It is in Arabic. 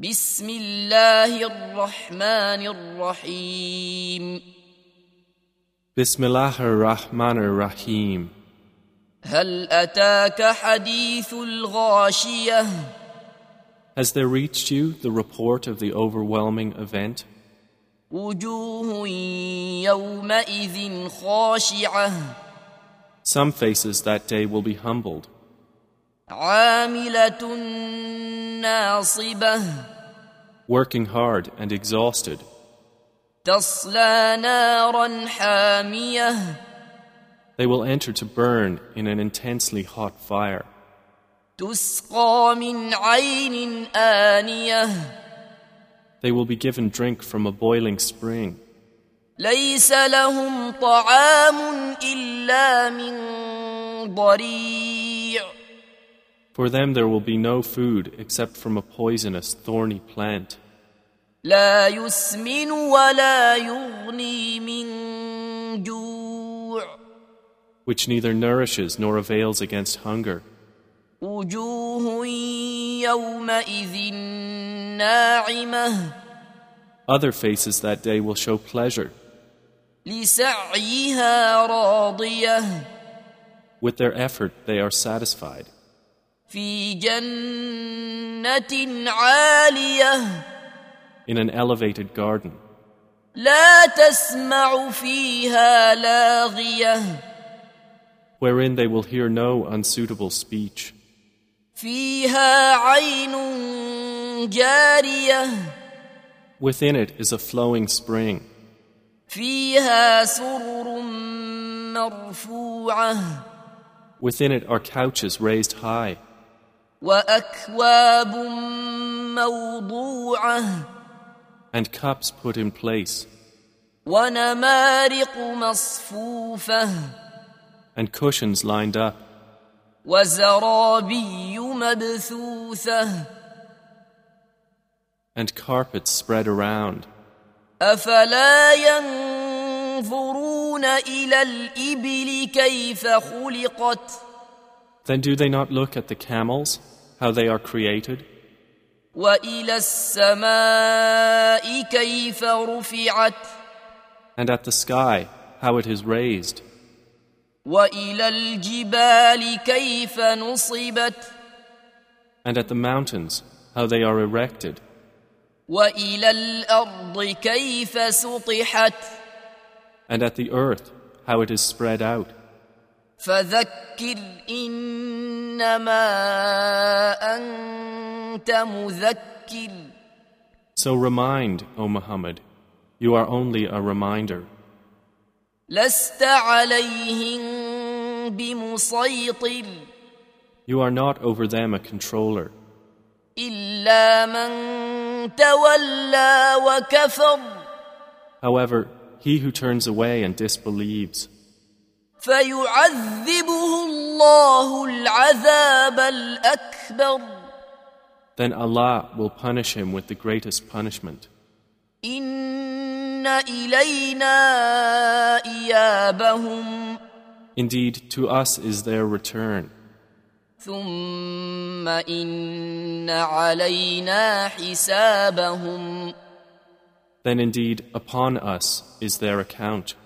بسم الله الرحمن الرحيم Bismillah ar-Rahman ar-Rahim. هل أتاك حديث الغاشية Has there reached you the report of the overwhelming event? وجوه يومئذ خاشعة Some faces that day will be humbled. عاملة ناصبة Working hard and exhausted. تصلى نارا حامية They will enter to burn in an intensely hot fire. تسقى من عين آنية They will be given drink from a boiling spring. ليس لهم طعام إلا من ضريع For them there will be no food except from a poisonous, thorny plant, لا يسمن ولا يغني من جوع which neither nourishes nor avails against hunger. وجوه يومئذ ناعمة Other faces that day will show pleasure. لسعيها راضية With their effort they are satisfied. في جنة عالية In an elevated garden, لا تسمع فيها لاغية wherein they will hear no unsuitable speech. فيها عين جارية Within it is a flowing spring. فيها سرر مرفوعة Within it are couches raised high, وأكواب موضوعة and cups put in place, ونمارق مصفوفة and cushions lined up, وزرابي مبثوثة and carpets spread around. أفلا ينظرون إلى الإبل كيف خلقت Then do they not look at the camels, how they are created, وإلى السماء كيف رفعت and at the sky, how it is raised, وإلى الجبال كيف نصبت and at the mountains, how they are erected, وإلى الأرض كيف سطحت and at the earth, how it is spread out. فذكر إنما أنت مذكر So remind, O Muhammad, you are only a reminder. لست عليهم بمسيطر You are not over them a controller, إلا من تولى وكفر however, he who turns away and disbelieves. فيعذبه الله العذاب الأكبر Then Allah will punish him with the greatest punishment. إن إلينا إيابهم Indeed, to us is their return. ثم إن علينا حسابهم Then indeed, upon us is their account.